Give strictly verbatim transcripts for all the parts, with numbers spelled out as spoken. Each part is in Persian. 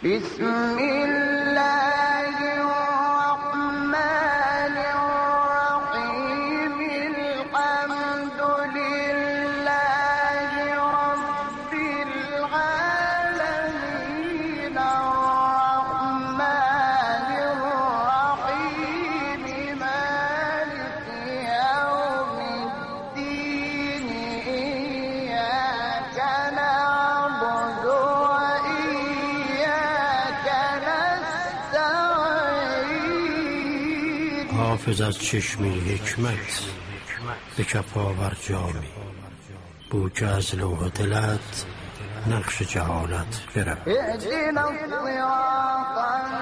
بسم الله الرحمن الرحيم الحمد لله رب العالمين الرحمن الرحيم مالك يوم الدين إياك نعبد وإياك نستعين. حافظ از چشمه حکمت به کف آور جامی، بو که از لوح دلت نقش جهالت برم. اهدنا الصراط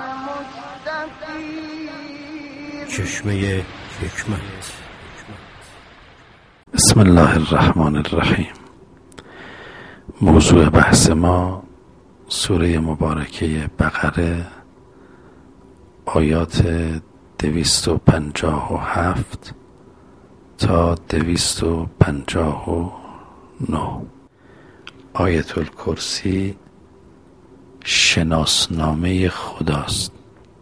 المستقیم. چشمه حکمت. بسم الله الرحمن الرحیم. موضوع بحث ما سوره مبارکه بقره، آیات دویست و پنجاه و هفت تا دویست و پنجاه و نه. آیت الکرسی شناسنامه خداست،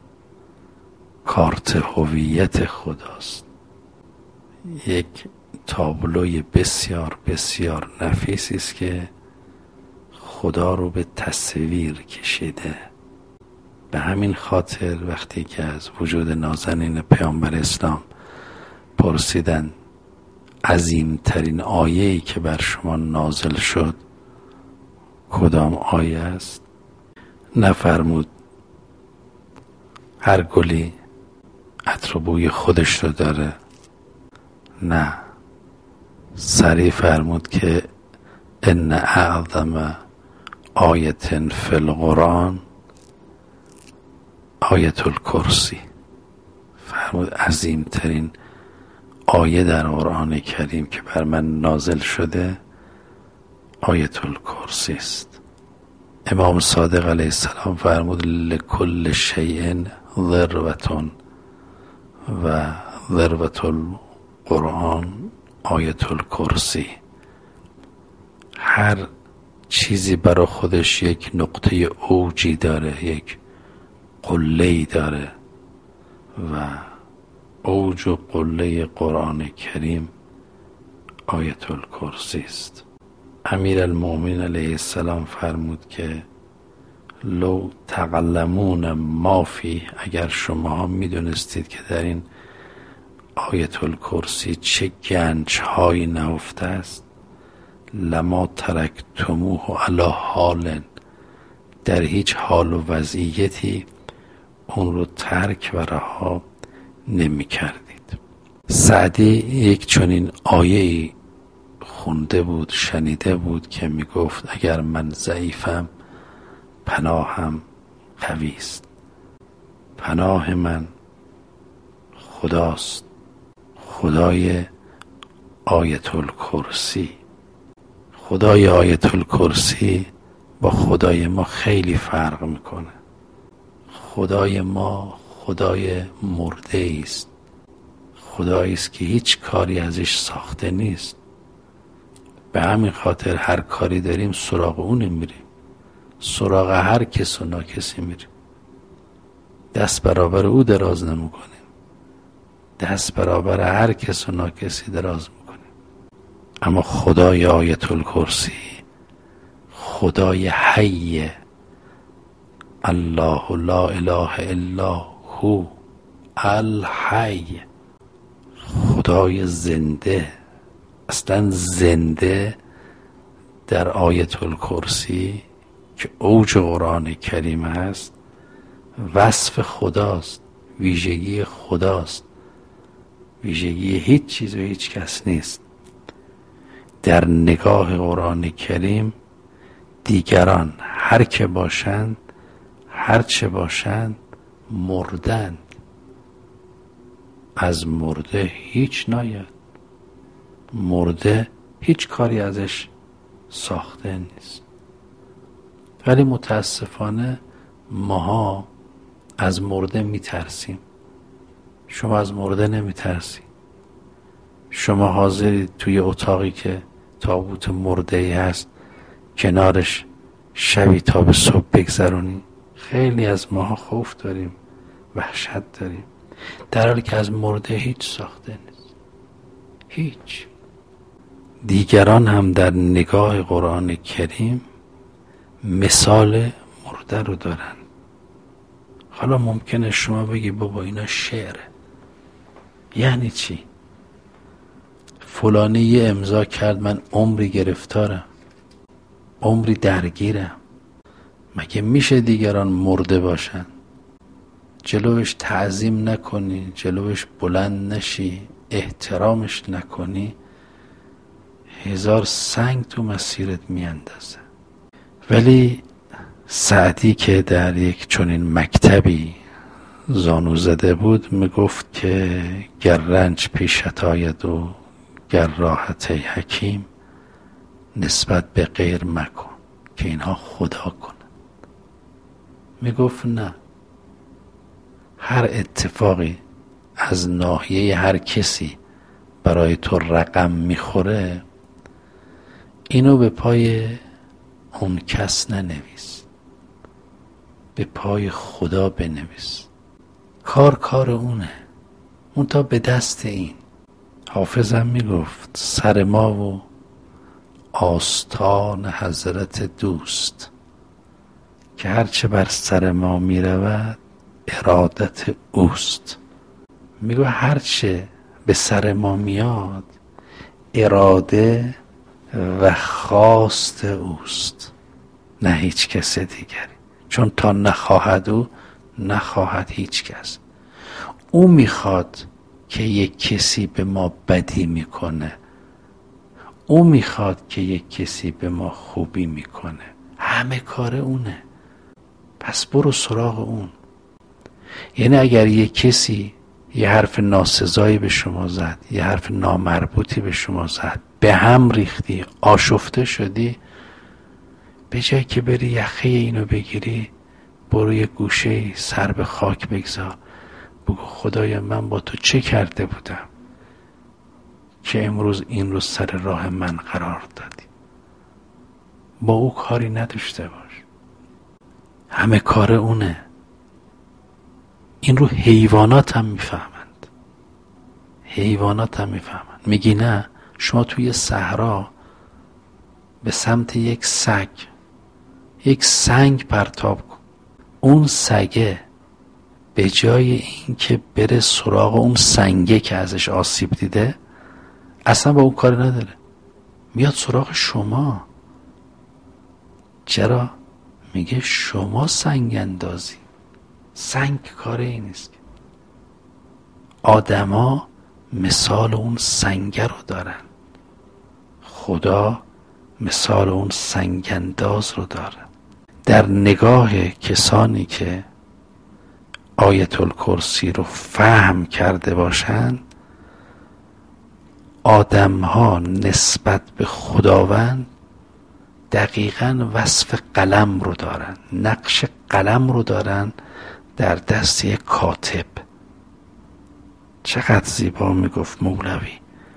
کارت هویت خداست، یک تابلوی بسیار بسیار نفیسی است که خدا رو به تصویر کشیده. به همین خاطر وقتی که از وجود نازنین پیامبر اسلام پرسیدن عظیمترین آیه‌ای که بر شما نازل شد کدام آیه است، نفرمود هر گلی عطر و بوی خودش رو داره، نه، سریع فرمود که ان اعظم آیة فی القرآن آیت الکرسی. فرمود عظیمترین آیه در قرآن کریم که بر من نازل شده آیت الکرسی است. امام صادق علیه السلام فرمود لکل شیء ذروة و ذروة القرآن آیت الکرسی. هر چیزی برای خودش یک نقطه اوجی داره، یک قله‌ای داره و اوج و قله قرآن کریم آیت الکرسی است. امیر المؤمنین علیه السلام فرمود که لو تعلمون ما فی، اگر شما میدونستید که در این آیت الکرسی چه گنج هایی نهفته است، لما ترکتموه علی حال، در هیچ حال و وضعیتی اون رو ترک و رها نمی کردید. سعدی یک چنین آیه‌ای خونده بود، شنیده بود که می گفت اگر من ضعیفم پناهم قوی است. پناه من خداست، خدای آیت الکرسی. خدای آیت الکرسی با خدای ما خیلی فرق میکنه. خدای ما خدای مرده است، خدایی است که هیچ کاری ازش ساخته نیست. به همین خاطر هر کاری داریم سراغ اون نمیریم، سراغ هر کس و ناکسی میریم، دست برابر او دراز نمیکنیم، دست برابر هر کس و ناکسی دراز میکنیم. اما خدای آیت الکرسی خدای حی، الله لا اله الا هو الحی، خدای زنده. اصلا زنده در آیت الکرسی که اوج قرآن کریم هست وصف خداست، ویژگی خداست، ویژگی هیچ چیز و هیچ کس نیست. در نگاه قرآن کریم دیگران هر که باشند، هر چه باشند، مردند. از مرده هیچ ناید، مرده هیچ کاری ازش ساخته نیست. ولی متاسفانه ماها از مرده میترسیم. شما از مرده نمیترسی. شما حاضرید توی اتاقی که تابوت مرده‌ای هست کنارش شبی تا به صبح بگذرونی؟ خیلی از ماها خوف داریم، وحشت داریم، در حالی که از مرده هیچ ساخته نیست. هیچ. دیگران هم در نگاه قرآن کریم مثال مرده رو دارن. حالا ممکنه شما بگی بابا اینا شعره. یعنی چی؟ فلانی یه امضا کرد من عمری گرفتارم، عمری درگیرم. مگه میشه دیگران مرده باشن جلوش تعظیم نکنی، جلوش بلند نشی، احترامش نکنی؟ هزار سنگ تو مسیرت میاندازه. ولی سعدی که در یک چنین مکتبی زانو زده بود میگفت که گر رنج پیشت آید و گر راحت ای حکیم، نسبت به غیر مکن که اینها خدا کنن. میگفت نه، هر اتفاقی از ناحیه هر کسی برای تو رقم میخوره، اینو به پای اون کس ننویس، به پای خدا بنویس. کار کار اونه، اون تا به دست این. حافظم میگفت سر ما و آستان حضرت دوست، که هرچه بر سر ما میرود ارادت اوست. میگو هرچه به سر ما میاد اراده و خواست اوست، نه هیچ کس دیگری. چون تا نخواهد او نخواهد هیچ کس. او میخواد که یک کسی به ما بدی میکنه، او میخواد که یک کسی به ما خوبی میکنه. همه کار اونه. پس برو سراغ اون. یعنی اگر یک کسی یه حرف ناسزایی به شما زد، یه حرف نامربوطی به شما زد، به هم ریختی، آشفته شدی، به جای که بری یخه اینو بگیری، برو یه گوشه سر به خاک بگذار، بگو خدایا من با تو چه کرده بودم که امروز این رو سر راه من قرار دادی. با او کاری نداشته باش، همه کار اونه. این رو حیوانات هم میفهمند، حیوانات هم میفهمند. میگی نه، شما توی صحرا به سمت یک سگ یک سنگ پرتاب کن، اون سگه به جای این که بره سراغ اون سنگه که ازش آسیب دیده، اصلا با اون کاری نداره، میاد سراغ شما. چرا؟ میگه شما سنگ اندازی. سنگ کاره این نیست. آدما مثال اون سنگ رو دارن، خدا مثال اون سنگ انداز رو داره. در نگاه کسانی که آیت الکرسی رو فهم کرده باشند، آدم ها نسبت به خداوند دقیقاً وصف قلم رو دارن، نقش قلم رو دارن در دست یک کاتب. چقدر زیبا میگفت مولوی،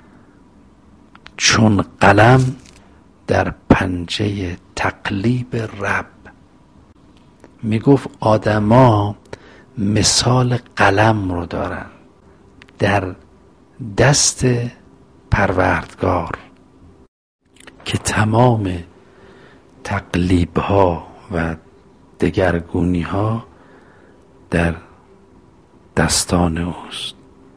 چون قلم در پنجه تقلیب رب. میگفت آدما مثال قلم رو دارن در دست پروردگار که تمام تقلیب ها و دگرگونی ها در دستان اوست.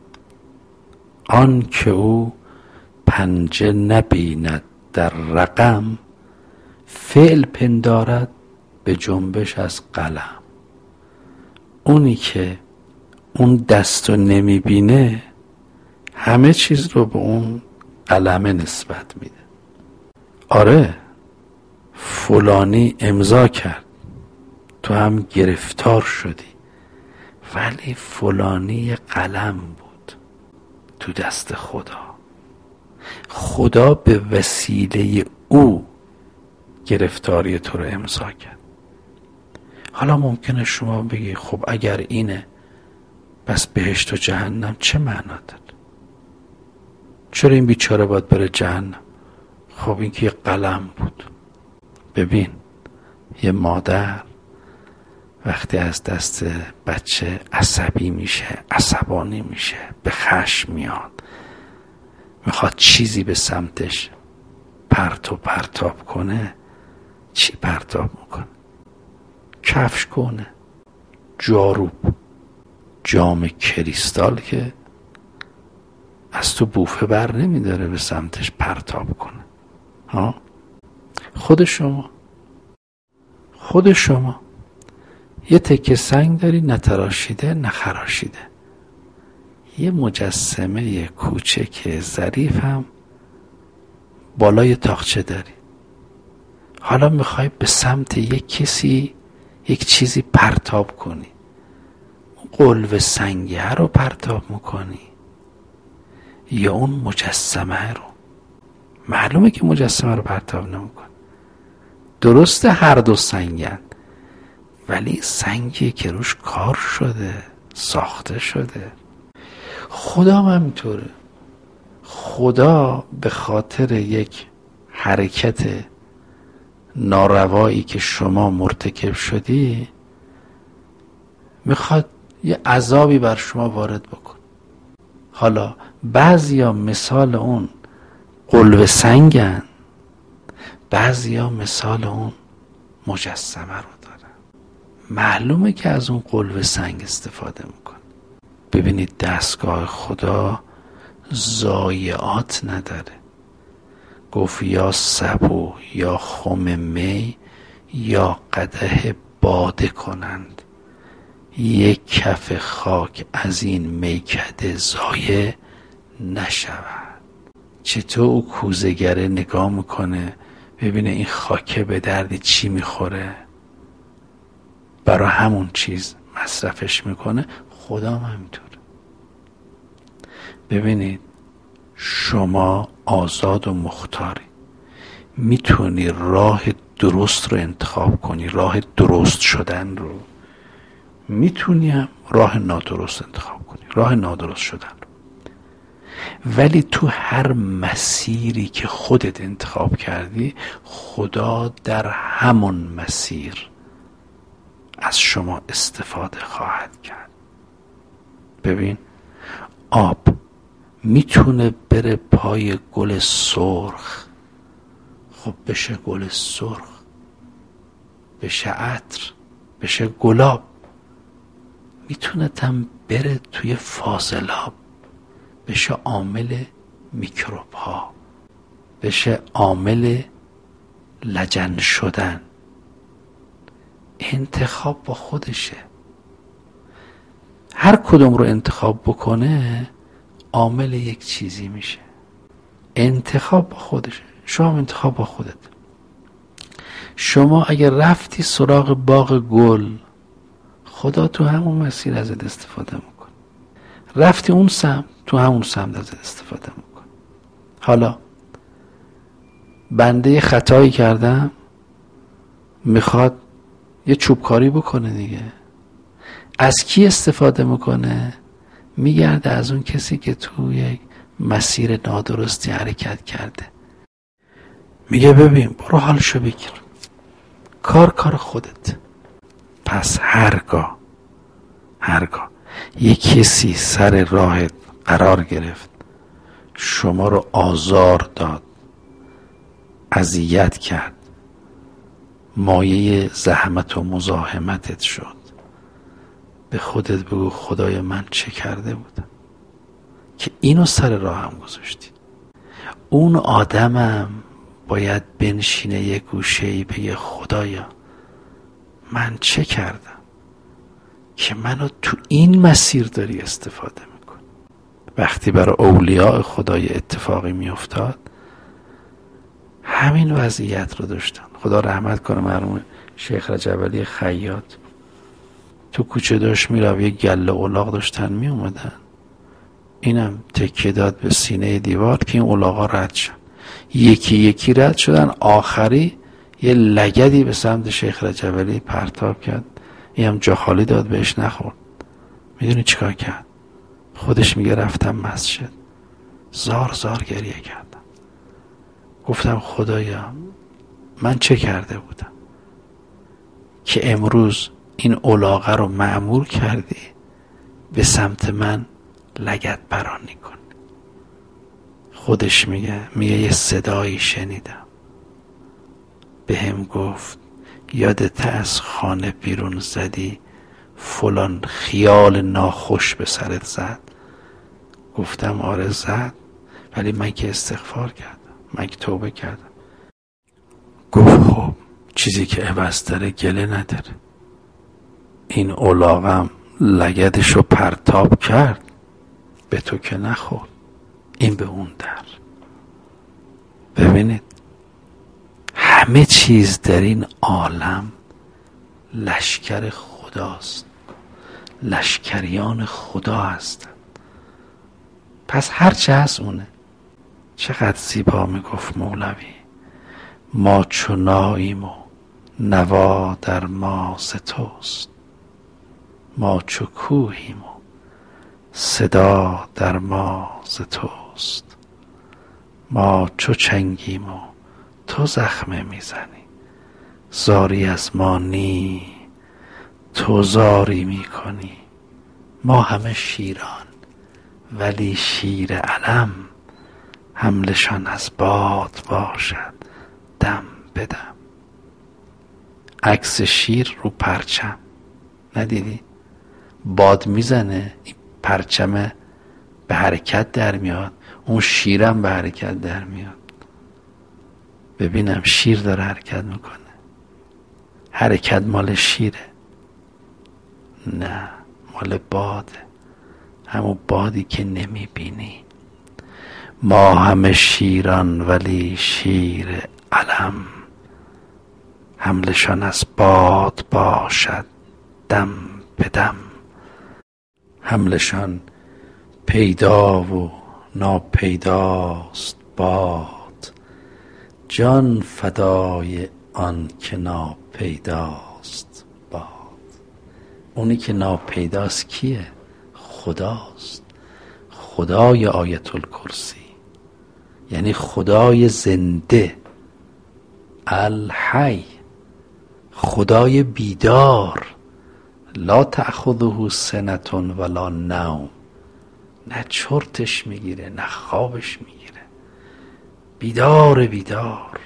آن که او پنجه نبیند در رقم، فعل پندارد به جنبش از قلم. اونی که اون دستو نمیبینه همه چیز رو به اون قلمه نسبت میده. آره فلانی امضا کرد، تو هم گرفتار شدی، ولی فلانی قلم بود تو دست خدا. خدا به وسیله او گرفتاری تو رو امضا کرد. حالا ممکنه شما بگی خب اگر اینه پس بهشت و جهنم چه معنا داره؟ چرا این بیچاره باید بره جهنم؟ خب این که یه قلم بود. ببین یه مادر وقتی از دست بچه عصبی میشه، عصبانی میشه، به خشم میاد، میخواد چیزی به سمتش پرت و پرتاب کنه، چی پرتاب میکنه؟ کفش کنه، جارو، جام کریستال که از تو بوفه بر نمیداره به سمتش پرتاب کنه. ها؟ خود شما خود شما یه تکه سنگ داری، نتراشیده نخراشیده، یه مجسمه کوچک ظریف هم بالای تاقچه داری. حالا میخوای به سمت یک کسی یک چیزی پرتاب کنی، قلب سنگه رو پرتاب میکنی یا اون مجسمه رو؟ معلومه که مجسمه رو پرتاب نمیکنی. درسته هر دو سنگن، ولی سنگی که روش کار شده، ساخته شده. خدا هم همینطوره. خدا به خاطر یک حرکت ناروایی که شما مرتکب شدی میخواد یه عذابی بر شما وارد بکن. حالا بعضیا مثال اون قلب سنگن، بعضیا مثال اون مجسمه رو دارن. معلومه که از اون قلب سنگ استفاده میکن. ببینید دستگاه خدا ضایعات نداره. گفت یا سبو یا خم می یا قدح باده کنند، یک کف خاک از این میکده ضایع نشود. چطور او کوزه‌گره نگاه میکنه ببینه این خاکه به درد چی میخوره، برای همون چیز مصرفش میکنه. خدا هم همینطور. ببینید شما آزاد و مختاری، میتونی راه درست رو انتخاب کنی، راه درست شدن رو. میتونی هم راه نادرست انتخاب کنی، راه نادرست شدن رو. ولی تو هر مسیری که خودت انتخاب کردی، خدا در همون مسیر از شما استفاده خواهد کرد. ببین آب میتونه بره پای گل سرخ، خب بشه گل سرخ، بشه عطر، بشه گلاب. میتونه تم بره توی فاضلاب، بشه عامل میکروب ها، بشه عامل لجن شدن. انتخاب با خودشه. هر کدوم رو انتخاب بکنه عامل یک چیزی میشه. انتخاب با خودشه. شما انتخاب با خودت. شما اگر رفتی سراغ باغ گل، خدا تو همون مسیر ازت استفاده میکنه. رفتی اون سمت، تو همون سمت ازت استفاده میکنه. حالا بنده خطایی کردم، میخواد یه چوبکاری بکنه دیگه. از کی استفاده میکنه؟ میگرده از اون کسی که تو یک مسیر نادرستی حرکت کرده. میگه ببین برو حالشو بگیر، کار کار خودت. پس هرگاه هرگاه یک کسی سر راهت قرار گرفت، شما رو آزار داد، اذیت کرد، مایه زحمت و مزاحمتت شد، به خودت بگو خدای من چه کرده بودم که اینو سر راهم گذاشتی. اون آدمم باید بنشینه یه گوشه‌ای بگه خدایا من چه کردم که منو تو این مسیر داری استفاده میکن. وقتی برای اولیاء خدای اتفاقی میافتاد همین وضعیت رو داشتن. خدا رحمت کنه مرحوم شیخ رجب علی خیاط. تو کوچه داشت میرفت، یه گله الاغ داشتن می اومدن، اینم تکیه داد به سینه دیوار که این الاغا رد شد. یکی یکی رد شدن، آخری یه لگدی به سمت شیخ رجب علی پرتاب کرد. این هم جا خالی داد، بهش نخورد. میدونی چیکار کرد؟ خودش میگه رفتم مسجد، زار زار گریه کردم، گفتم خدایا من چه کرده بودم که امروز این الاغه رو مأمور کردی به سمت من لگد برانی کن. خودش میگه میگه یه صدایی شنیدم به هم گفت یادت از خانه بیرون زدی فلان خیال ناخوش به سرت زد؟ گفتم آره زد، ولی من که استغفار کردم، من که توبه کردم. گفت خب چیزی که عوض داره گله نداره. این الاغم لگدشو پرتاب کرد، به تو که نخورد، این به اون در. ببینید همه چیز در این عالم لشکر خداست، لشکریان خدا هستند. پس هرچه هست اونه. چقدر زیبا میگفت مولوی ما چوناییم و نوا در ما ز توست، ما چو کوهیم و صدا در ما ز توست، ما چو چنگیم و تو زخمه میزنی، زاری از ما نی تو زاری میکنی. ما همه شیران ولی شیر علم، حملشان از باد باشد دم بدم. عکس شیر رو پرچم ندیدی؟ باد میزنه این پرچم به حرکت در میاد، اون شیرم به حرکت در میاد. ببینم شیر داره حرکت میکنه، حرکت مال شیره؟ نه، مال باده، همون بادی که نمیبینی. ما همه شیران ولی شیر علم، حملشان از باد باشد دم به دم. حملشان پیدا و ناپیداست باد، جان فدای آن که ناپیداست باد. اونی که ناپیداست کیه؟ خداست. خدای آیت الکرسی، یعنی خدای زنده، الحی، خدای بیدار. لا تأخذه سنة ولا نوم، نه چرتش میگیره نه خوابش میگیره، بیدار بیدار.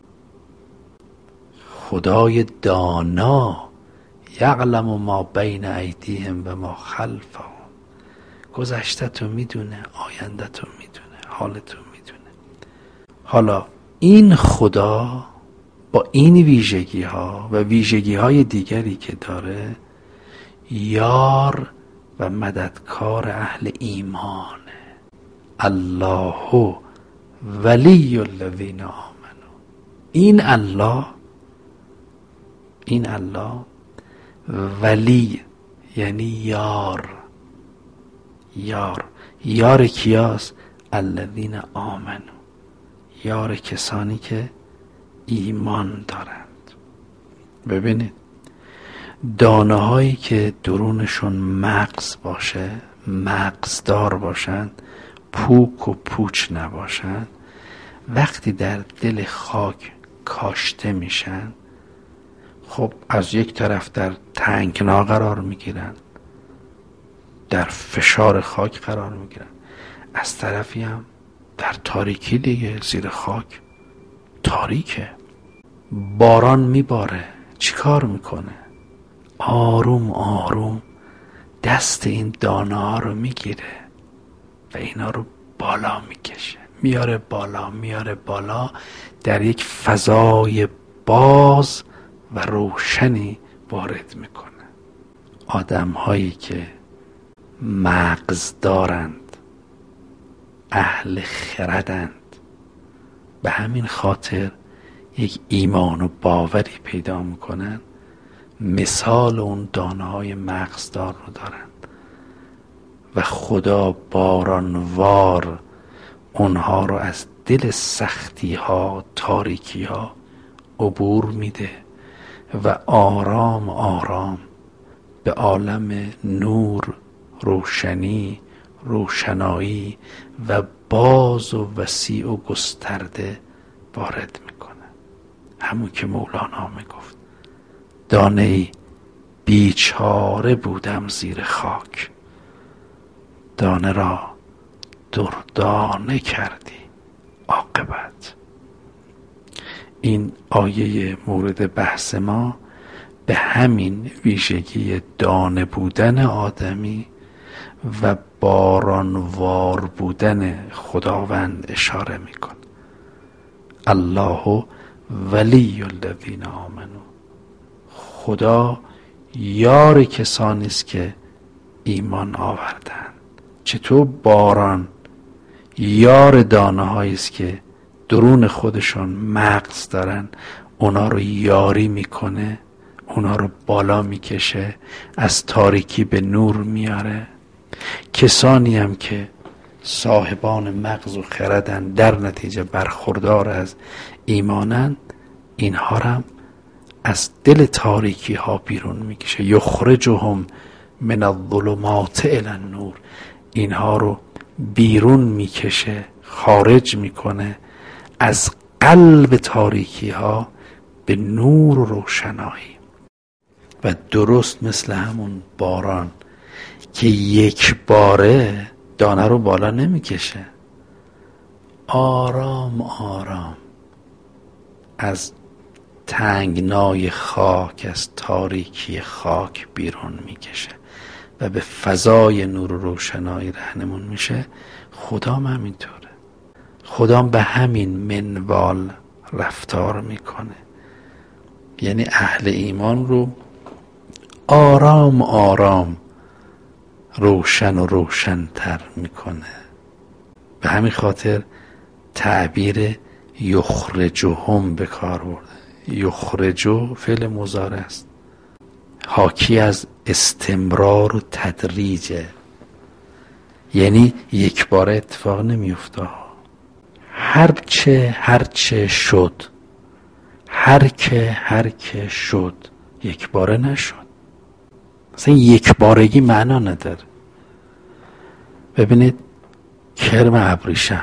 خدای دانا، یعلم ما بین ایدیهم و ما خلفهم. گذشته تو میدونه، آینده تو میدونه، حال تو میدونه. حالا این خدا با این ویژگی ها و ویژگی های دیگری که داره، یار و مددکار اهل ایمانه. الله ولی الذین آمنوا. این الله، این الله ولی یعنی یار. یار یار کیاست؟ الذین آمنوا، یار کسانی که ایمان دارند. ببینید دانه هایی که درونشون مغز باشه، مغزدار باشند، پوک و پوچ نباشند، وقتی در دل خاک کاشته میشن، خب از یک طرف در تنگنا قرار میگیرن، در فشار خاک قرار میگیرن، از طرفی هم در تاریکی دیگه. زیر خاک تاریکه، باران میباره، چی کار میکنه؟ آروم آروم دست این دانه ها رو میگیره و اینا رو بالا میکشه، میاره بالا میاره بالا، در یک فضای باز و روشنی وارد میکنه. آدم هایی که مغز دارند، اهل خردند، به همین خاطر یک ایمان و باوری پیدا میکنن، مثال اون دانه های مغزدار رو دارند و خدا بارانوار اونها رو از دل سختی ها، تاریکی ها عبور میده و آرام آرام به عالم نور، روشنی، روشنایی و باز و وسیع و گسترده وارد میکنه. همون که مولانا میگفت دانه‌ای بیچاره بودم زیر خاک، دانه را دردانه کردی عاقبت. این آیه مورد بحث ما به همین ویژگی دانه بودن آدمی و بارانوار بودن خداوند اشاره میکن. الله ولی الذین آمنو، خدا یار کسانی است که ایمان آوردند. چطور باران یار دانه هایی است که درون خودشون مغز دارن، اونا رو یاری میکنه، اونا رو بالا میکشه، از تاریکی به نور میاره. کسانی هم که صاحبان مغز و خردن، در نتیجه برخوردار از ایمانند، اینها هم از دل تاریکی ها بیرون میکشه. یخرجهم من الظلمات الی النور، اینها رو بیرون میکشه، خارج میکنه از قلب تاریکی ها به نور و روشنایی. و درست مثل همون باران که یک باره دانه رو بالا نمیکشه، آرام آرام از تنگنای خاک، از تاریکی خاک بیرون میکشه و به فضای نور و روشنایی رهنمون میشه. خدام همینطوره، خدام به همین منوال رفتار میکنه. یعنی اهل ایمان رو آرام آرام روشن و روشن‌تر میکنه. به همین خاطر تعبیر یخرجهم به کار برده. یخرجو فعل مضارع است، حاکی از استمرار و تدریجه، یعنی یک بار اتفاق نمیفته. هرچه هرچه شد، هر که هر که شد، یک باره نشد. اصلا یک بارگی معنا نداره. ببینید کرم ابریشم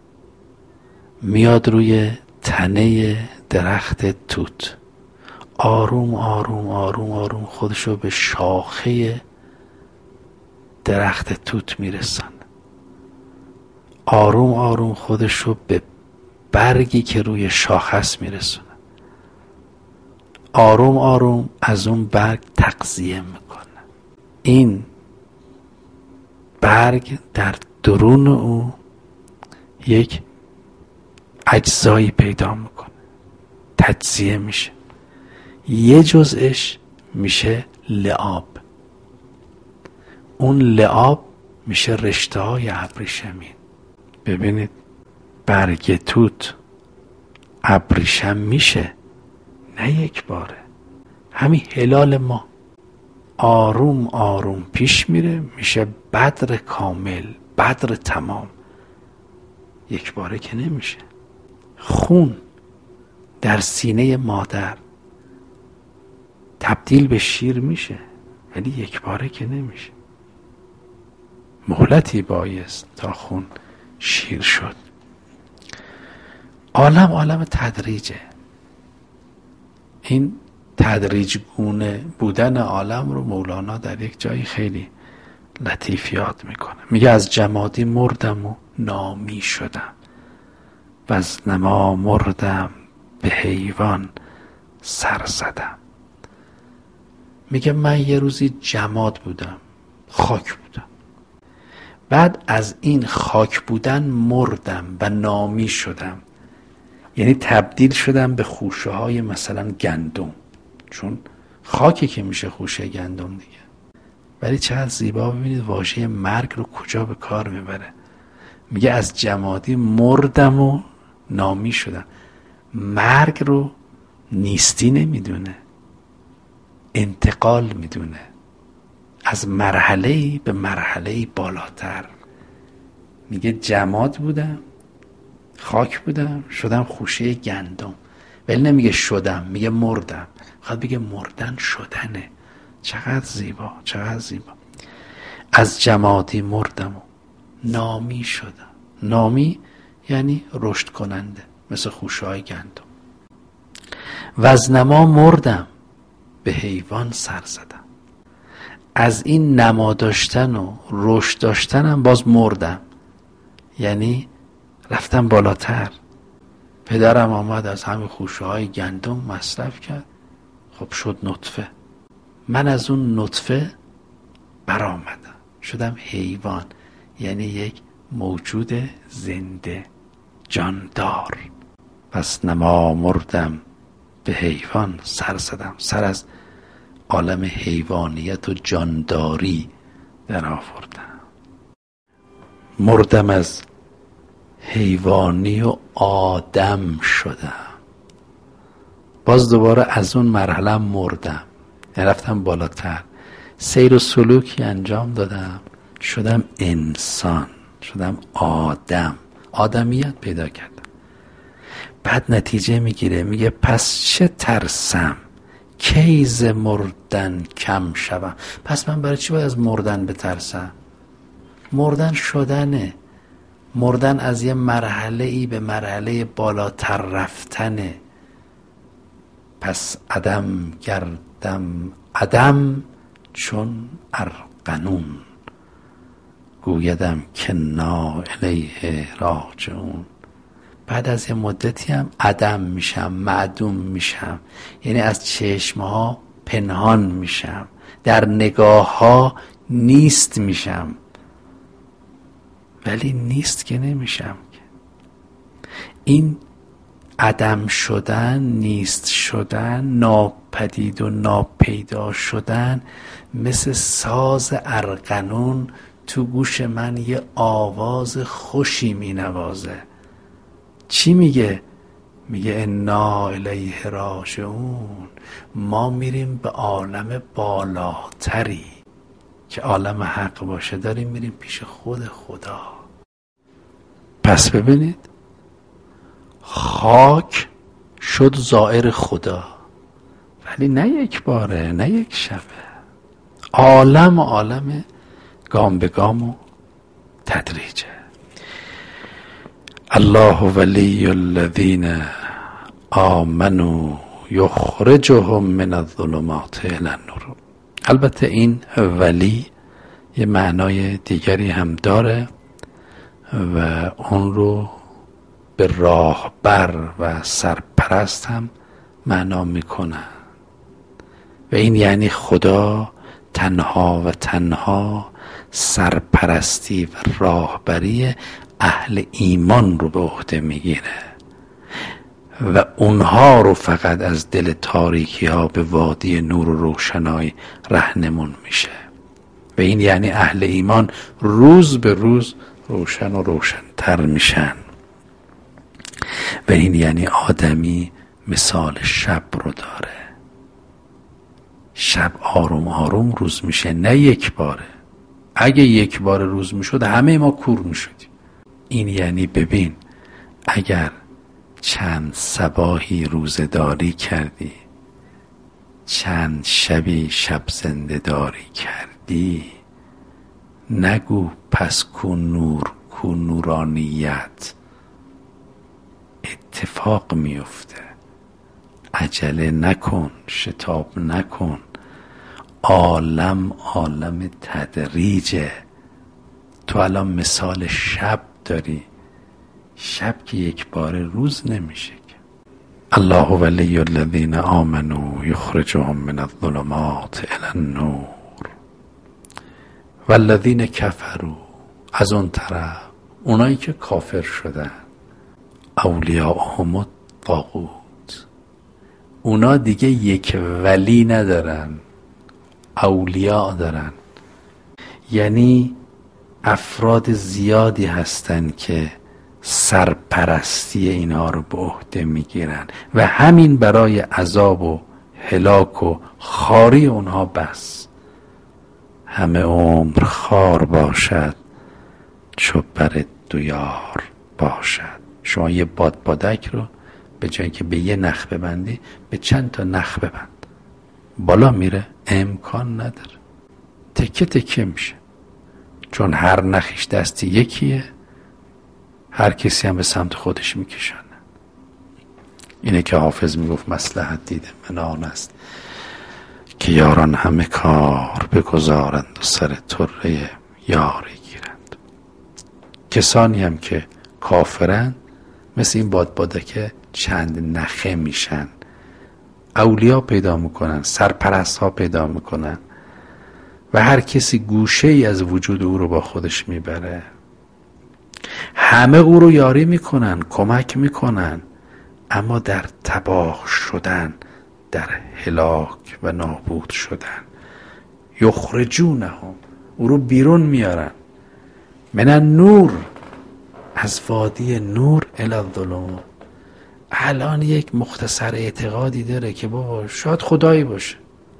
میاد روی تنه درخت توت، آروم آروم آروم آروم خودشو به شاخه درخت توت میرسن، آروم آروم خودشو به برگی که روی شاخه است میرسونه، آروم آروم از اون برگ تغذیه میکنه. این برگ در درون او یک اجزایی پیدا میکنه، تجزیه میشه. یه جزءش میشه لعاب، اون لعاب میشه رشته های ابریشمین. ببینید برگ توت ابریشم میشه، نه یک باره. همین هلال ما آروم آروم پیش میره، میشه بدر کامل، بدر تمام. یک باره که نمیشه. خون در سینه مادر تبدیل به شیر میشه، ولی یک باره که نمیشه. مهلتی بایست تا خون شیر شد. عالم عالم تدریجه. این تدریج گونه بودن عالم رو مولانا در یک جایی خیلی لطیف یاد میکنه. میگه از جمادی مردم و نامی شدم، و از نما مردم به حیوان سر زدم. میگه من یه روزی جماد بودم، خاک بودم، بعد از این خاک بودن مردم و نامی شدم، یعنی تبدیل شدم به خوشه های مثلا گندم، چون خاکی که میشه خوشه گندم دیگه. ولی چقدر زیبا ببینید واژه مرگ رو کجا به کار میبره. میگه از جمادی مردم و نامی شدم. مرگ رو نیستی نمیدونه، انتقال میدونه، از مرحله‌ای به مرحله‌ای بالاتر. میگه جماد بودم، خاک بودم، شدم خوشه گندم. ولی نمیگه شدم، میگه مردم. خواهد بگه مردن شدنه. چقدر زیبا، چقدر زیبا. از جمادی مردم و نامی شدم. نامی یعنی رشد کننده، مثل خوشه های گندم. و از نما مردم به حیوان سر زدم. از این نما داشتن و رشد داشتنم باز مردم، یعنی رفتم بالاتر. پدرم آمد از همین خوشه های گندم مصرف کرد، خب شد نطفه. من از اون نطفه برآمدم، شدم حیوان، یعنی یک موجود زنده جاندار. پس نما مردم به حیوان سر زدم، سر از عالم حیوانیت و جانداری در آوردم. مردم از حیوانی و آدم شدم، باز دوباره از اون مرحله مردم، یعنی رفتم بالاتر، سیر و سلوکی انجام دادم، شدم انسان، شدم آدم، آدمیت پیدا کردم. بعد نتیجه میگیره، میگه پس چه ترسم کی ز مردن کم شوم. پس من برای چی باید از مردن بترسم؟ مردن شدنه، مردن از یه مرحله ای به مرحله بالاتر رفتنه. پس عدم گردم عدم چون ارقنون، گویدم که نا الیه راجعون. بعد از یه مدتی هم عدم میشم، معدوم میشم، یعنی از چشمها پنهان میشم، در نگاه ها نیست میشم. ولی نیست که نمیشم. این عدم شدن، نیست شدن، ناپدید و ناپیدا شدن مثل ساز ارغنون تو گوش من یه آواز خوشی می نوازه. چی میگه؟ میگه انا الیه راجعون، ما میریم به عالم بالاتری که عالم حق باشه، داریم میریم پیش خود خدا. پس ببینید، خاک شد زائر خدا، ولی نه یک باره، نه یک شبه، عالم عالم گام به گام و تدریجه. الله ولی الذین آمنوا یخرجهم من الظلمات الی النور. البته این ولی یه معنای دیگری هم داره و اون رو به راهبر و سرپرست هم معنا میکنن و این یعنی خدا تنها و تنها سرپرستی و راهبری اهل ایمان رو به عهده میگیره و اونها رو فقط از دل تاریکی ها به وادی نور و روشنایی رهنمون میشه و این یعنی اهل ایمان روز به روز روشن و روشنتر میشن و این یعنی آدمی مثال شب رو داره. شب آروم آروم روز میشه، نه یک باره. اگه یک بار روز میشد همه ما کور میشدیم. این یعنی ببین، اگر چند صباحی روزداری کردی، چند شبی شب زنده داری کردی، نگو پس کو نور کو نورانیت. اتفاق میفته، عجله نکن، شتاب نکن. عالم عالم تدریجه. تو الان مثال شب داری، شب که یک بار روز نمیشه. الله ولی الذین آمنوا یخرجهم من الظلمات الی النور والذین کفروا، از اون طرف اونایی که کافر شدن، اولیاءهم الطاغوت، اونا دیگه یک ولی ندارن، اولیاء دارن. یعنی افراد زیادی هستن که سرپرستی اینها رو به عهده میگیرن و همین برای عذاب و هلاک و خواری اونها بس. همه عمر خار باشد چو بر دو یار باشد. شما یه باد بادک رو به جایی که به یه نخ ببندی به چند تا نخ ببند، بالا میره؟ امکان نداره، تکه تکه میشه، چون هر نخیش دستی یکیه، هر کسی هم به سمت خودش میکشانه. اینه که حافظ میگفت مصلحت دیده من آن است که یاران همه کار بگذارند و سر طره یاری گیرند. کسانی هم که کافرند مثل این بادبادک چند نخه میشن، اولیا پیدا میکنن، سرپرست ها پیدا میکنن و هر کسی گوشه ای از وجود او رو با خودش میبره. همه او رو یاری میکنن، کمک میکنن، اما در تباه شدن، در هلاک و نابود شدن. یخرجونهم، او رو بیرون میارن، من النور، از وادی نور الی الظلمات. الان یک مختصر اعتقادی داره که بابا شاید خدایی باشه،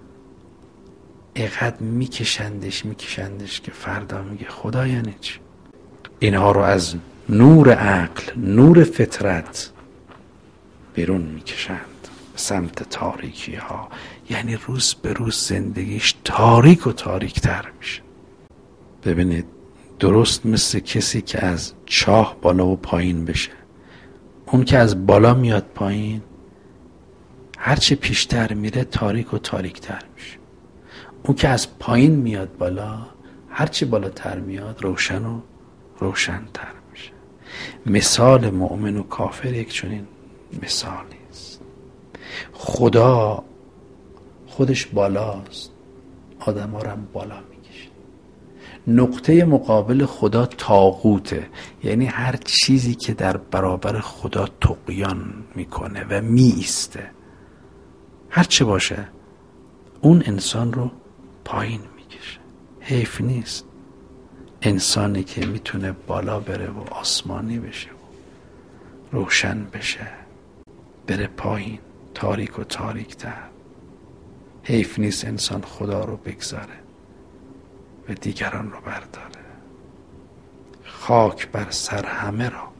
اینقدر میکشندش میکشندش که فردا میگه خدا یعنی چی؟ اینها رو از نور عقل، نور فطرت بیرون میکشند به سمت تاریکی ها. یعنی روز به روز زندگیش تاریک و تاریک تر میشه. ببینید درست مثل کسی که از چاه بالا و پایین بشه، اون که از بالا میاد پایین هرچه پیشتر میره تاریک و تاریک تر میشه. اون که از پایین میاد بالا هرچه بالاتر میاد روشن و روشن تر میشه. مثال مؤمن و کافر یک چنین مثالی است. خدا خودش بالاست، آدم ها رو هم بالا میکشه. نقطه مقابل خدا طاغوته، یعنی هر چیزی که در برابر خدا طغیان میکنه و میایسته، هر چه باشه اون انسان رو پایین میکشه. حیف نیست انسانی که میتونه بالا بره و آسمانی بشه و روشن بشه بره پایین، تاریک و تاریک تر. حیف نیست انسان خدا رو بگذاره و دیگران رو برداره. خاک بر سر همه را،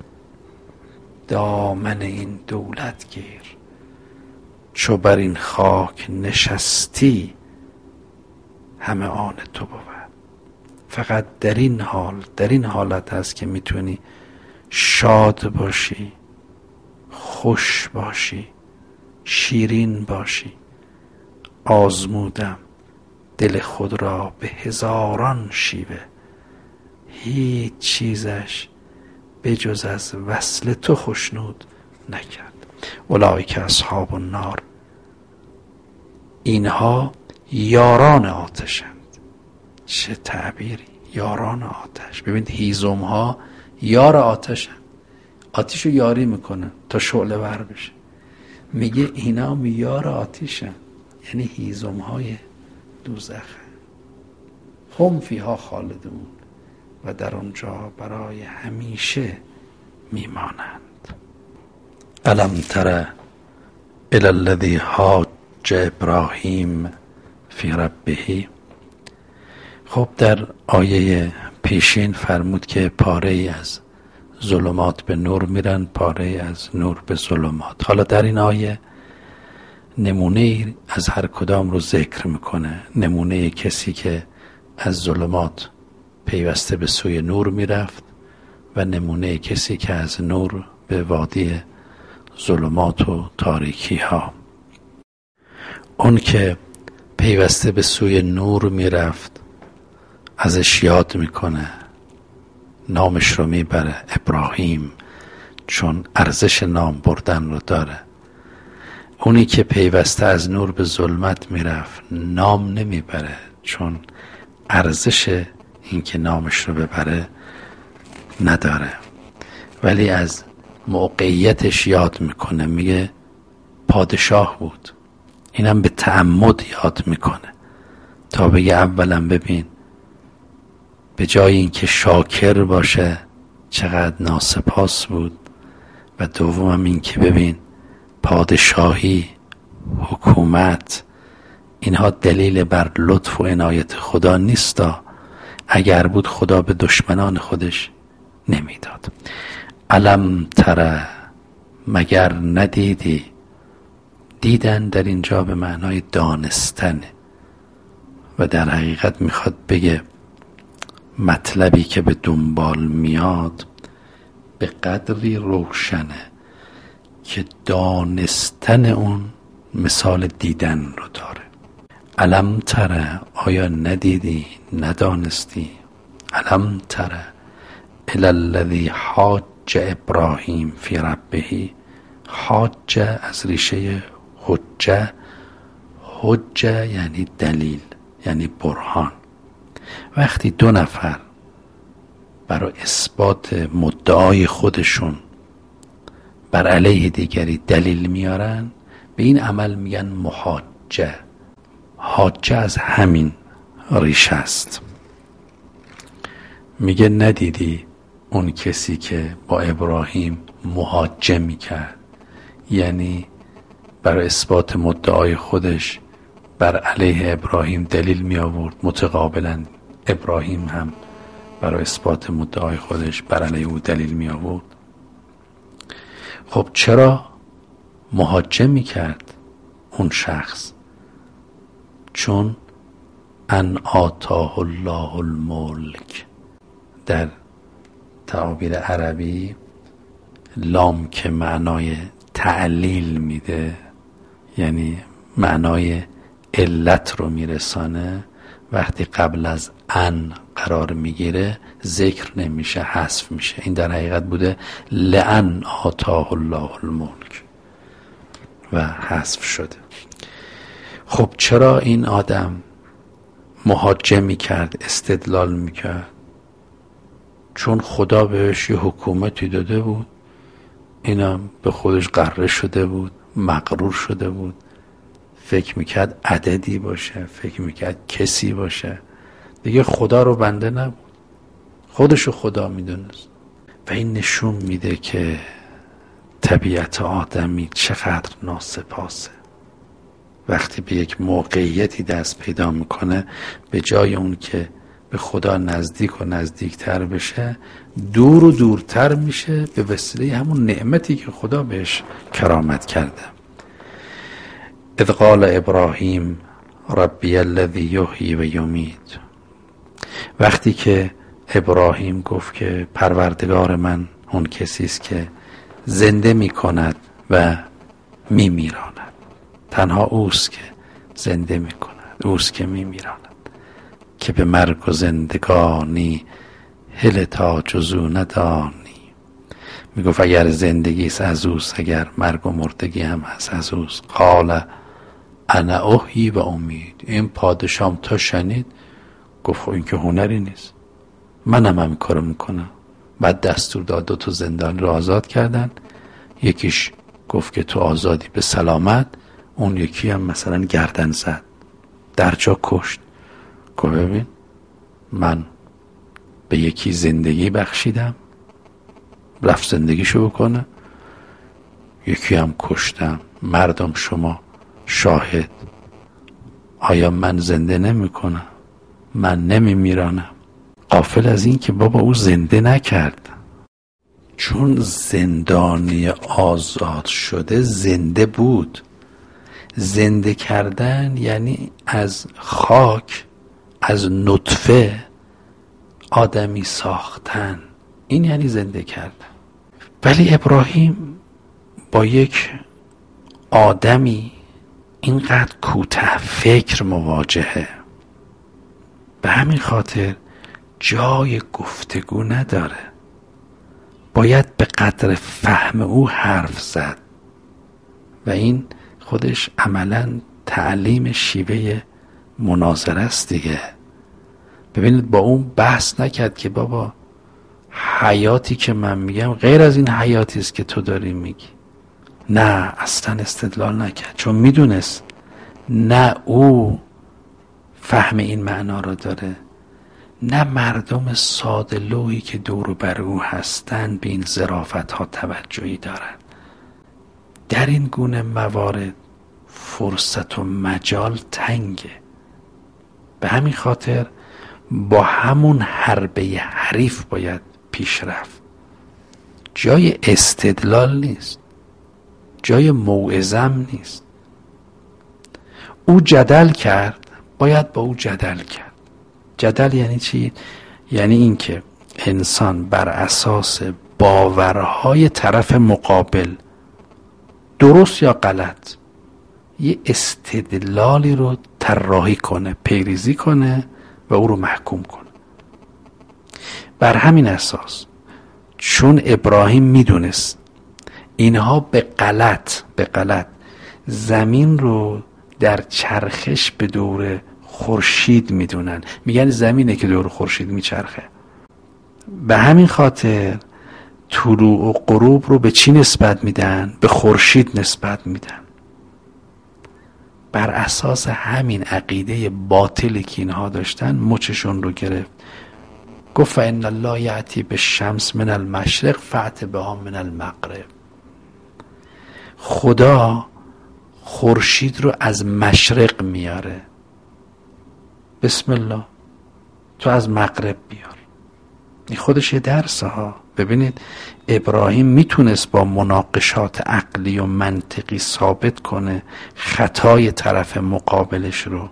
دامن این دولت گیر. چو بر این خاک نشستی همه آن تو بود. فقط در این حال، در این حالت هست که میتونی شاد باشی، خوش باشی، شیرین باشی. آزمودم دل خود را به هزاران شیوه، هیچ چیزش به جز از وصل تو خوشنود نکرد. اولئک اصحاب النار، اینها یاران آتشند. چه تعبیری، یاران آتش. ببینید هیزم ها یار آتشند، آتش رو یاری میکنن تا شعله ور بشه. میگه اینا هم یار آتشند، یعنی هیزم های دوزخ. هم فیها خالدون، و در اونجا برای همیشه میمانند. الم تر الی الذی حاج ابراهیم فی ربه. خب در آیه پیشین فرمود که پاره ای از ظلمات به نور میرن، پاره ای از نور به ظلمات. حالا در این آیه نمونه ای از هر کدام رو ذکر میکنه. نمونه کسی که از ظلمات پیوسته به سوی نور میرفت و نمونه کسی که از نور به وادی ظلمات و تاریکی ها. اون که پیوسته به سوی نور میرفت ازش یاد میکنه، نامش رو میبره ابراهیم، چون ارزش نام بردن رو داره. اونی که پیوسته از نور به ظلمت میرفت نام نمیبره، چون ارزش این که نامش رو ببره نداره. ولی از موقعیتش یاد میکنه، میگه پادشاه بود. اینم به تعمد یاد میکنه تا بگه اولا ببین به جای اینکه شاکر باشه چقدر ناسپاس بود، و دومم این که ببین پادشاهی، حکومت، اینها دلیل بر لطف و عنایت خدا نیستا. اگر بود خدا به دشمنان خودش نمیداد. الم تر، مگر ندیدی؟ دیدن در اینجا به معنای دانستن و در حقیقت میخواد بگه مطلبی که به دنبال میاد به قدری روشنه که دانستن اون مثال دیدن رو داره. الم تره، آیا ندیدی، ندانستی؟ الم تره الی الذی حاج ابراهیم فی ربه. حاج از ریشه حجه، حجه یعنی دلیل، یعنی برهان. وقتی دو نفر برای اثبات مدعای خودشون بر علیه دیگری دلیل میارن، به این عمل میگن محاجه. حاجه از همین ریشه است. میگه ندیدی اون کسی که با ابراهیم محاجه میکرد، یعنی برای اثبات مدعای خودش بر علیه ابراهیم دلیل می آورد، متقابلا ابراهیم هم برای اثبات مدعای خودش بر علیه او دلیل می آورد. خب چرا محاجه می کرد اون شخص؟ چون ان آتاه الله الملک، در تعابیر عربی لام که معنای تعلیل میده، یعنی معنای علت رو میرسانه، وقتی قبل از ان قرار میگیره ذکر نمیشه، حذف میشه. این در حقیقت بوده لئن آتاه الله الملک و حذف شده. خب چرا این آدم محاجه میکرد، استدلال میکرد؟ چون خدا بهش یه حکومتی داده بود، اینم به خودش غره شده بود، مغرور شده بود، فکر میکرد عددی باشه، فکر میکرد کسی باشه، دیگه خدا رو بنده نبود، خودشو خدا میدونست. و این نشون میده که طبیعت آدمی چقدر ناسپاسه. وقتی به یک موقعیتی دست پیدا میکنه، به جای اون که به خدا نزدیک و نزدیکتر بشه، دور و دورتر میشه به وسیله همون نعمتی که خدا بهش کرامت کرده. اذ قال ابراهیم ربی الذی یحیی و یمیت. وقتی که ابراهیم گفت که پروردگار من اون کسی است که زنده میکند و میمیراند، تنها اوست که زنده میکند، اوست که میمیراند، که به مرگ و زندگانی هل تاج و زو ندانی. میگفت اگر زندگی است از اوست، اگر مرگ و مردگی هم هست از اوست. قال انا احیی و امید. این پادشام تا شنید گفت این که هنری نیست، منم هم کارو میکنم. بعد دستور داد دو تا زندانی رو آزاد کردن، یکیش گفت که تو آزادی به سلامت، اون یکی هم مثلا گردن زد، در جا کشت. گفت ببین من به یکی زندگی بخشیدم، رفت زندگیشو بکنه، یکی هم کشتم. مردم شما شاهد، آیا من زنده نمی کنم؟ من نمی میرانم؟ غافل از این که بابا او زنده نکرد، چون زندانی آزاد شده زنده بود. زنده کردن یعنی از خاک، از نطفه آدمی ساختن، این یعنی زنده کردن. ولی ابراهیم با یک آدمی اینقدر کوته فکر مواجهه، به همین خاطر جای گفتگو نداره، باید به قدر فهم او حرف زد. و این خودش عملاً تعلیم شیوه مناظره است دیگه. ببینید با اون بحث نکرد که بابا حیاتی که من میگم غیر از این حیاتی است که تو داری میگی. نه، اصلا استدلال نکرد، چون میدونست نه او فهم این معنا رو داره، نه مردم ساده لوحی که دور بر او هستن به این ظرافت ها توجهی دارن. در این گونه موارد فرصت و مجال تنگه، به همین خاطر با همون حربه حریف باید پیش رفت. جای استدلال نیست، جای موعظم نیست. او جدل کرد، باید با او جدل کرد. جدل یعنی چی؟ یعنی این که انسان بر اساس باورهای طرف مقابل، درست یا غلط، یه استدلالی رو طراحی کنه، پیریزی کنه و او رو محکوم کنه. بر همین اساس چون ابراهیم میدونست اینها به غلط به غلط زمین رو در چرخش به دور خورشید میدونن، میگن زمینه که دور خورشید میچرخه، به همین خاطر طلوع و غروب رو به چی نسبت میدن؟ به خورشید نسبت میدن. بر اساس همین عقیده باطلی که اینها داشتن مچشون رو گرفت. گفت فإن الله یأتی بالشمس من المشرق فأت بها من المغرب. خدا خورشید رو از مشرق میاره، بسم الله تو از مغرب بیار. این خودش یه درسه ها. ببینید ابراهیم میتونست با مناقشات عقلی و منطقی ثابت کنه خطای طرف مقابلش رو،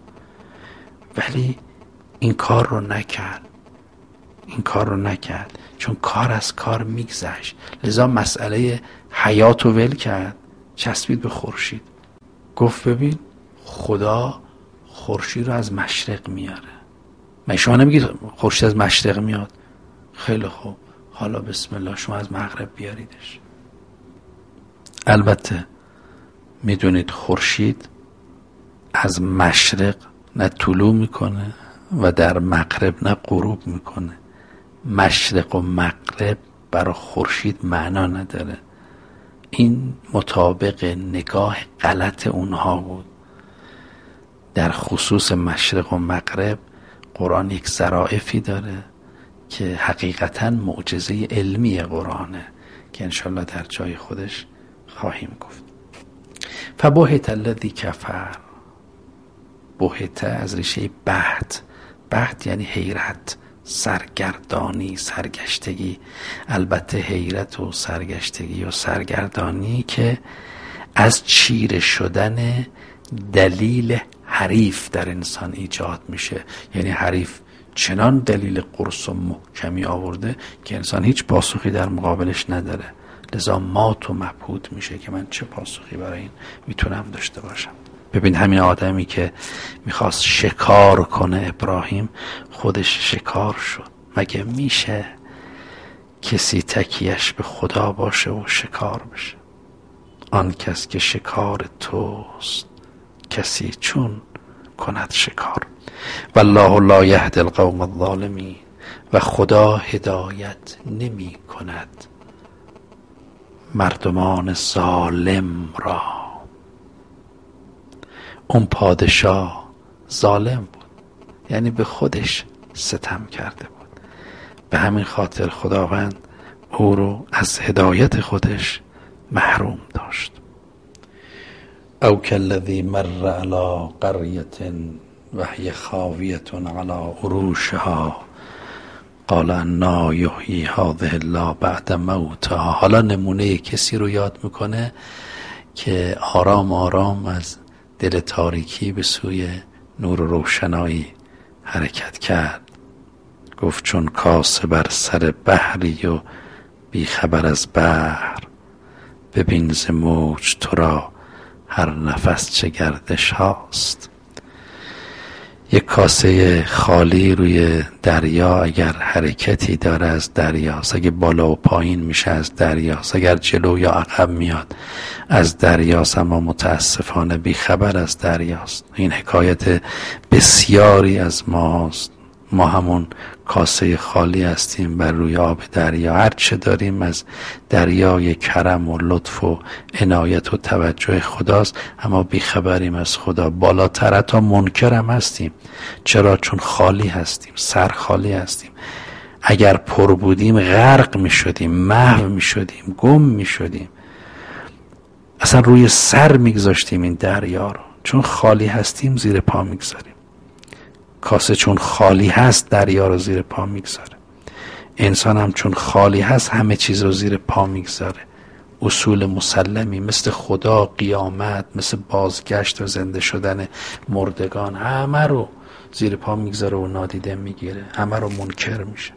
ولی این کار رو نکرد. این کار رو نکرد چون کار از کار میگذشت، لذا مسئله حیات رو ول کرد، چسبید به خورشید. گفت ببین خدا خورشید رو از مشرق میاره. من شما نمیگید خورشید از مشرق میاد؟ خیلی خوب، حالا بسم الله شما از مغرب بیاریدش. البته میدونید خورشید از مشرق نه طلوع میکنه و در مغرب نه غروب میکنه. مشرق و مغرب برای خورشید معنا نداره. این مطابق نگاه غلط اونها بود. در خصوص مشرق و مغرب قرآن یک ظرافی داره که حقیقتا معجزه علمی قرآنه که انشالله در جای خودش خواهیم گفت. فبهت الذی کفر. بهت از ریشه بهت. بهت یعنی حیرت، سرگردانی، سرگشتگی. البته حیرت و سرگشتگی و سرگردانی که از چیره شدن دلیل حریف در انسان ایجاد میشه. یعنی حریف چنان دلیل قرص و محکمی آورده که انسان هیچ پاسخی در مقابلش نداره، لذا مات و مبهوت میشه که من چه پاسخی برای این میتونم داشته باشم. ببین همین آدمی که میخواست شکار کنه ابراهیم خودش شکار شد. مگه میشه کسی تکیهش به خدا باشه و شکار بشه؟ آن کس که شکار توست کسی چون کند شکار. والله لا یهدی القوم الظالمین. و خدا هدایت نمی کند مردمان ظالم را. اون پادشاه ظالم بود، یعنی به خودش ستم کرده بود. به همین خاطر خداوند او رو از هدایت خودش محروم داشت. او کالذی مر علی قریة وهی خاویة علی عروشها قال انا یحیی هذه الله بعد موتها. حالا نمونه کسی رو یاد میکنه که آرام آرام از دل تاریکی به سوی نور و روشنایی حرکت کرد. گفت چون کاسه بر سر بحری و بی خبر از بحر، ببین ز موج تو را هر نفس چه گردش هاست. یک کاسه خالی روی دریا اگر حرکتی داره از دریاست، اگه بالا و پایین میشه از دریاست، اگر جلو یا عقب میاد از دریاست، اما متاسفانه بیخبر از دریاست. این حکایت بسیاری از ماست. ما همون کاسه خالی هستیم بر روی آب دریا. هر چه داریم از دریای کرم و لطف و عنایت و توجه خداست، اما بیخبریم از خدا. بالاتر حتی منکرم هستیم. چرا؟ چون خالی هستیم، سر خالی هستیم. اگر پر بودیم غرق می شدیم، محو می شدیم، گم می شدیم، اصلا روی سر می گذاشتیم این دریا رو. چون خالی هستیم زیر پا می گذاریم. کاسه چون خالی هست دریا رو زیر پا میگذاره. انسان هم چون خالی هست همه چیز رو زیر پا میگذاره. اصول مسلمی مثل خدا، قیامت، مثل بازگشت و زنده شدن مردگان، همه رو زیر پا میگذاره و نادیده میگیره، همه رو منکر میشه.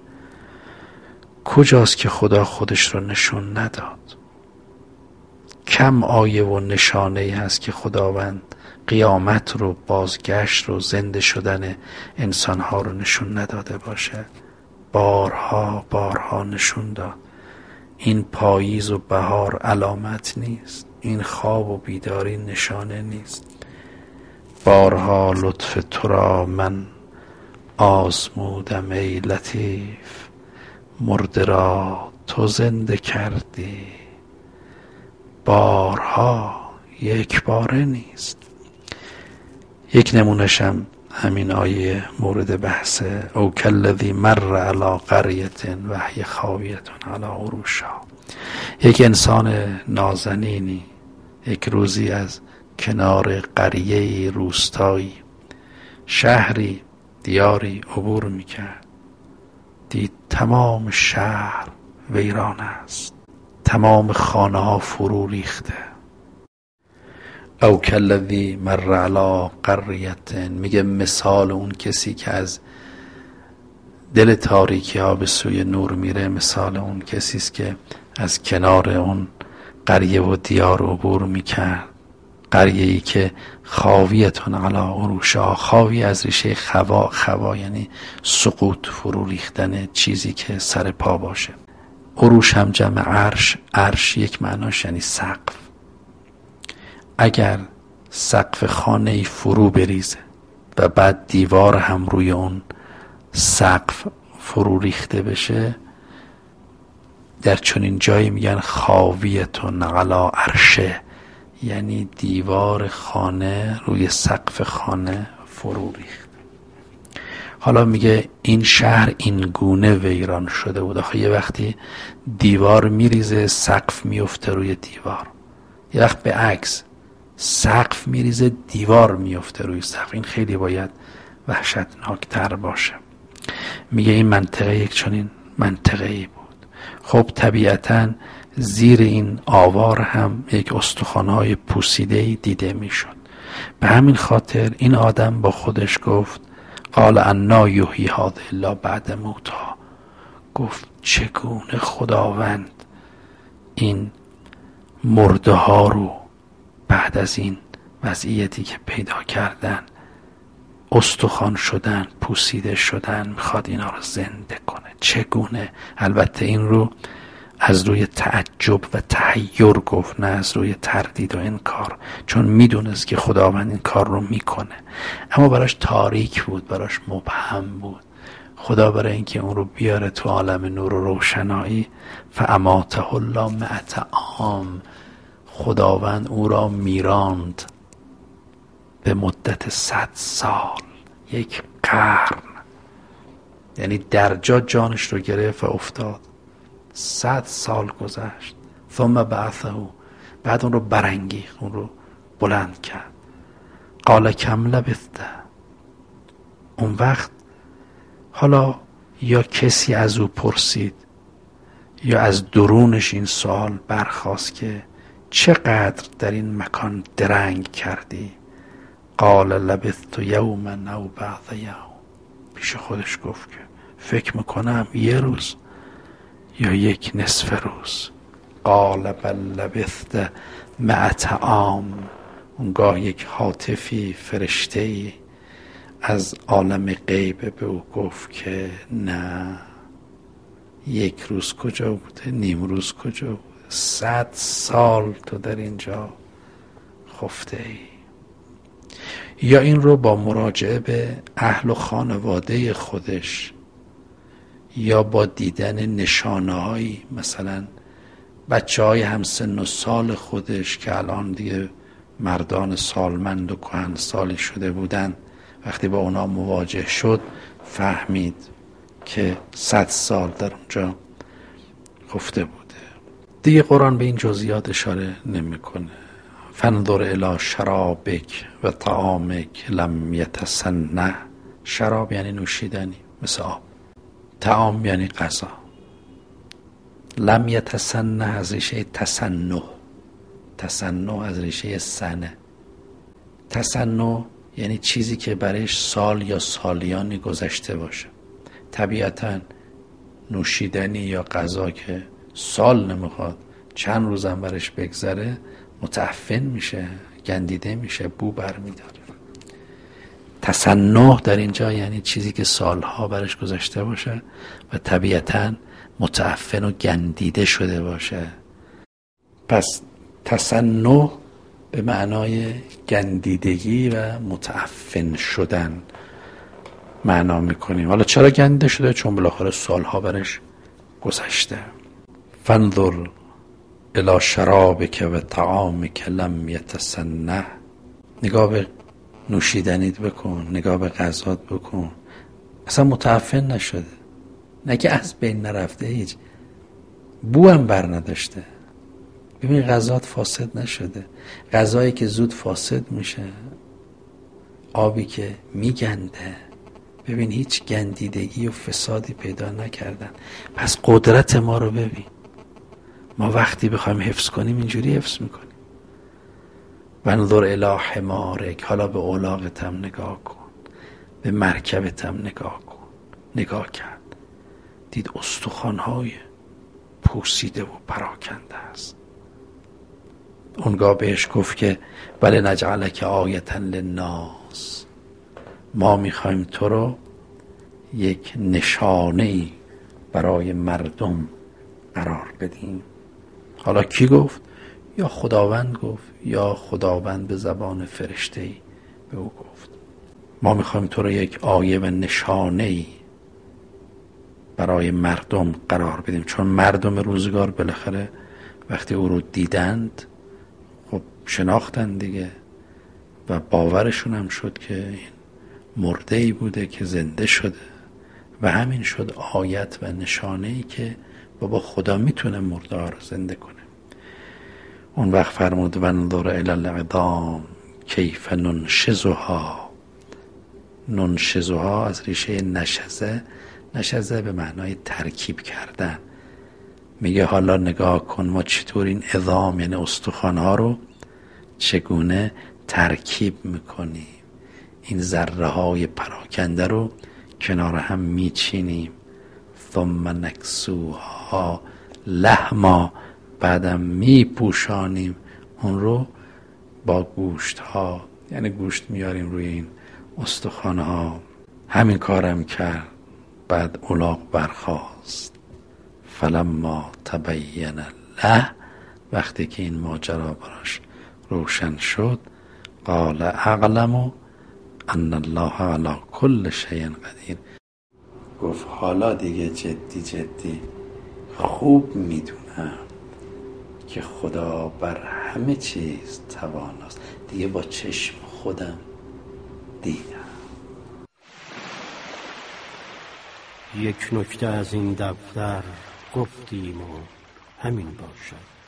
کجاست که خدا خودش رو نشون نداد؟ کم آیه و نشانه‌ای هست که خداوند قیامت رو، بازگشت رو، زنده شدن انسانها رو نشون نداده باشه؟ بارها بارها نشون داد. این پاییز و بهار علامت نیست، این خواب و بیداری نشانه نیست. بارها لطف تو را من آزمودم ای لطیف، مرده را تو زنده کردی. بارها، یک باره نیست. یک نمونشم همین آیه مورد بحثه. او کالذی مر علی قریة و هی خاویة علی عروشها. یک انسان نازنینی یک روزی از کنار قریه روستایی، شهری، دیاری عبور میکرد. دید تمام شهر ویران است، تمام خانه ها فرو ریخته. او کالذی مر علی قریة، میگه مثال اون کسی که از دل تاریکی ها به سوی نور میره، مثال اون کسی است که از کنار اون قریه و دیار عبور میکرد. قریه‌ای که خاویتون علی عروشها، خاوی از ریشه خوا، خوا یعنی سقوط، فرو ریختن چیزی که سر پا باشه. عروش هم جمع عرش، عرش یک معناش یعنی سقف. اگر سقف خانه‌ای فرو بریزه و بعد دیوار هم روی اون سقف فرو ریخته بشه، در چنین جایی میگن خاویتون علی عرشه، یعنی دیوار خانه روی سقف خانه فرو ریخت. حالا میگه این شهر این گونه ویران شده بود. آخه یه وقتی دیوار میریزه سقف میفته روی دیوار، یه وقت به عکس سقف میریزه دیوار میفته روی سقف. این خیلی باید وحشتناکتر باشه. میگه این منطقه یک چنین منطقه‌ای بود. خب طبیعتاً زیر این آوار هم یک استخوان‌های پوسیده‌ای دیده میشد. به همین خاطر این آدم با خودش گفت قال انا یحیی هذه الله بعد موتها. گفت چگونه خداوند این مرده ها رو بعد از این وضعیتی که پیدا کردن، استخوان شدن، پوسیده شدن، میخواد اینا رو زنده کنه. چگونه؟ البته این رو از روی تعجب و تحیر گفت، نه از روی تردید و انکار، چون میدونست که خداوند این کار رو میکنه. اما براش تاریک بود، براش مبهم بود. خدا برای اینکه اون رو بیاره تو عالم نور و روشنایی، فاماته الله مئة عام، خداوند او را میراند به مدت صد سال، یک قرن. یعنی درجا جانش رو گرفت و افتاد. صد سال گذشت. ثم بعثه، بعد اون رو برانگیخت، اون رو بلند کرد. قال کم لبثت. اون وقت حالا یا کسی از او پرسید یا از درونش این سوال برخاست که چقدر در این مکان درنگ کردی؟ قال لبثت یوما او بعض یوم. پیش خودش گفت که فکر میکنم یه روز یا یک نصف روز. قال بل لبثت مئة عام. اونگاه یک هاتفی، فرشته‌ای از عالم غیب به او گفت که نه، یک روز کجا بوده، نیم روز کجا بوده، صد سال تو در اینجا خفته ای. یا این رو با مراجعه به اهل و خانواده خودش یا با دیدن نشانه هایی، مثلا بچه های همسن و سال خودش که الان دیگه مردان سالمند و کهن سالی شده بودن، وقتی با اونا مواجه شد فهمید که صد سال در اونجا خفته بوده. دیگه قرآن به این جزئیات اشاره نمیکنه. فانظر الی شرابک و طعامک لم یتسنه. شراب یعنی نوشیدنی مثل آب، طعام یعنی غذا. لم یتسنه از ریشه تسنه، تسنه از ریشه سنه. تسنه یعنی چیزی که برایش سال یا سالیانی گذشته باشه. طبیعتاً نوشیدنی یا غذا که سال نمیخواد، چند روزم برش بگذره متعفن میشه، گندیده میشه، بو برمیداره. تصنع در اینجا یعنی چیزی که سالها برش گذشته باشه و طبیعتاً متعفن و گندیده شده باشه. پس تصنع به معنای گندیدگی و متعفن شدن معنا میکنیم. حالا چرا گنده شده؟ چون بالاخره سالها برش گذشته. فانظر الی شرابک و طعامک لم یتصنع، نگاه به نوشیدنیت بکن، نگاه به غذات بکن، اصلا متعفن نشده، نه که از بین نرفته، هیچ بو هم بر نداشته. ببین غذات فاسد نشده. غذایی که زود فاسد میشه، آبی که میگنده، ببین هیچ گندیدگی و فسادی پیدا نکردن. پس قدرت ما رو ببین. ما وقتی بخوایم حفظ کنیم اینجوری حفظ میکنیم. وانظر الی حمارک، حالا به الاغتم نگاه کن، به مرکبتم نگاه کن. نگاه کرد، دید استخوان‌های پوسیده و پراکنده است. اونگاه بهش گفت که بله نجعلک آیة للناس، ما میخوایم تو رو یک نشانه‌ای برای مردم قرار بدیم. حالا کی گفت؟ یا خداوند گفت یا خداوند به زبان فرشته‌ای به او گفت. ما میخوایم تو رو یک آیه و نشانه‌ای برای مردم قرار بدیم. چون مردم روزگار بالاخره وقتی او رو دیدند خب شناختن دیگه و باورشون هم شد که این مرده‌ای بوده که زنده شده و همین شد آیت و نشانه‌ای که بابا خدا میتونه مرده ها رو زنده کنه. اون وقت فرمود وانظر الی العظام کیف ننشزها. ننشزها از ریشه نشزه، نشزه به معنای ترکیب کردن. میگه حالا نگاه کن ما چطور این عظام یعنی استخوان‌ها رو چگونه ترکیب میکنیم، این ذره های پراکنده رو کنار هم میچینیم. ثم نکسوها لحما، بعدم میپوشانیم اون رو با گوشت ها، یعنی گوشت میاریم روی این استخوان ها. همین کارم کرد. بعد الاغ برخاست. فلما تبین له، وقتی که این ماجرا براش روشن شد، قال اعلم ان الله علی کل شیء قدیر. گفت حالا دیگه جدی جدی خوب میدونم که خدا بر همه چیز تواناست. دیگه با چشم خودم دیدم. یک نکته از این دفتر گفتیم و همین باشد.